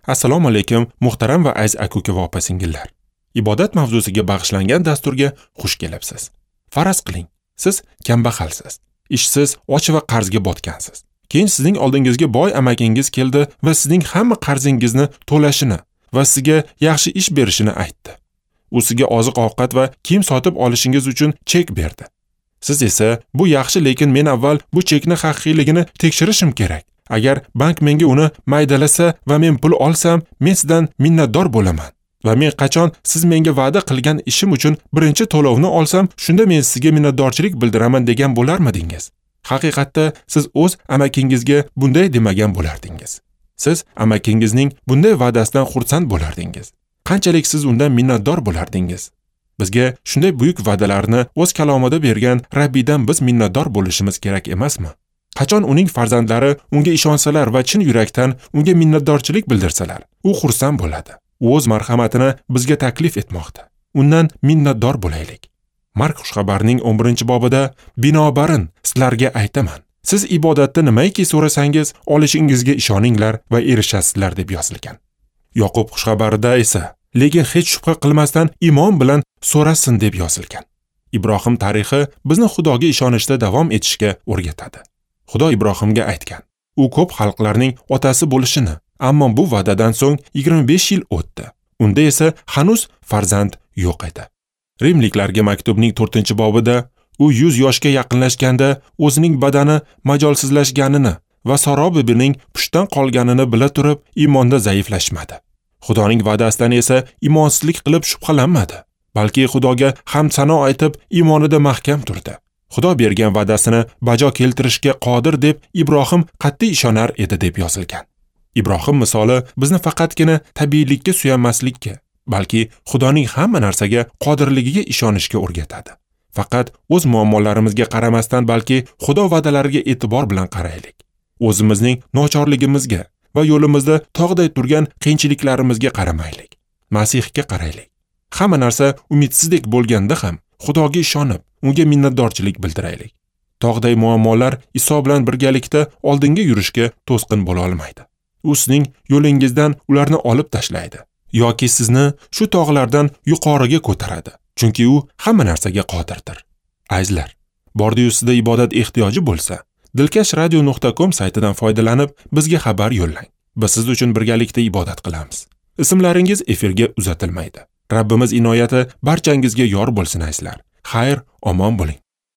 Assalomu alaykum muhtaram va aziz aka-uka va opa-singillar. Ibodat mavzusiga bag'ishlangan dasturga xush kelibsiz. Faraz qiling, siz kambag'alsiz, ishsiz, och va qarzga botgansiz. Keyin sizning oldingizga boy amakingiz keldi va sizning hamma qarzingizni to'lashini va sizga yaxshi ish berishini aytdi. U sizga oziq-ovqat va kiyim sotib olishingiz uchun chek berdi. Siz esa bu yaxshi, lekin men avval bu chekni haqiqiyligini tekshirishim kerak. Agar bank menga uni maydalasa va men pul olsam, men sizdan minnatdor bo'laman. Va men qachon siz menga va'da qilgan ishim uchun birinchi to'lovni olsam, shunda men sizga minnatdorchilik bildiraman degan bo'larmidingiz? Haqiqatda siz o'z amakingizga bunday demagan bo'lardingiz. Siz amakingizning bunday va'dasidan xursand bo'lardingiz. Qanchalik siz undan minnatdor bo'lardingiz? Bizga shunday buyuk va'dalarni o'z kalomida bergan Rabbidan biz minnatdor bo'lishimiz kerak emasmi? Qachon uning farzandlari unga ishonsalar va chin yurakdan unga minnatdorchilik bildirsalar, u xursand bo'ladi. U o'z marhamatini bizga taklif etmoqda. Undan minnatdor bo'laylik. Mark xushxabarining 11-bobida binobarin sizlarga aytaman. Siz ibodatda nimaiki so'rasangiz, olishingizga ishoninglar va erishasizlar deb yozilgan. Yoqub xushxabarida esa lekin hech shubha qilmasdan iymon bilan so'rasin deb yozilgan. Ibrohim tarixi bizni Xudoga ishonishda davom etishga o'rgatadi. Xudo Ibrohimga aytgan. U ko'p xalqlarning otasi bo'lishini, ammo bu va'dadan so'ng 25 yil o'tdi. Unda esa hanuz farzand yo'q edi. Rimliklarga maktubning 4-bobida u 100 yoshga yaqinlashganda o'zining badani majolsizlashganini va Saro bibining pushdan qolganini bila turib, iymonda zaiflashmadi. Xudoning va'dasidan esa imonsizlik qilib shubhalanmadi, balki Xudoga hamd sano aytib, iymonida mahkam turdi. Xudo bergan va'dasini bajo keltirishga qodir deb Ibrohim qat'iy ishonar edi deb yozilgan. Ibrohim misoli bizni faqatgina tabiiylikka suyanmaslikka, balki Xudoning hamma narsaga qodirligiga ishonishga o'rgatadi. Faqat o'z muammolarimizga qaramasdan, balki Xudo va'dalariga e'tibor bilan qaraylik. O'zimizning nochorligimizga va yo'limizda tog'day turgan qiyinchiliklarimizga qaramaylik. Masihga qaraylik. Hamma narsa umidsizdek bo'lganda ham Xudoga ishonib, unga minnatdorchilik bildiraylik. Tog'day muammolar Iso bilan birgalikda oldinga yurishga to'sqin bo'la olmaydi. U sizning yo'lingizdan ularni olib tashlaydi yoki sizni shu tog'lardan yuqoriga ko'taradi. Chunki u hamma narsaga qodirdir. Azizlar, bordiyusida ibodat ehtiyoji bo'lsa, dilkashradio.com saytidan foydalanib bizga xabar yo'llang. Biz siz uchun birgalikda ibodat qilamiz. Ismlaringiz efirga uzatilmaydi. Rabbimiz inoyati barchangizga yor bo'lsin azizlar. Xayr, omon bo'ling.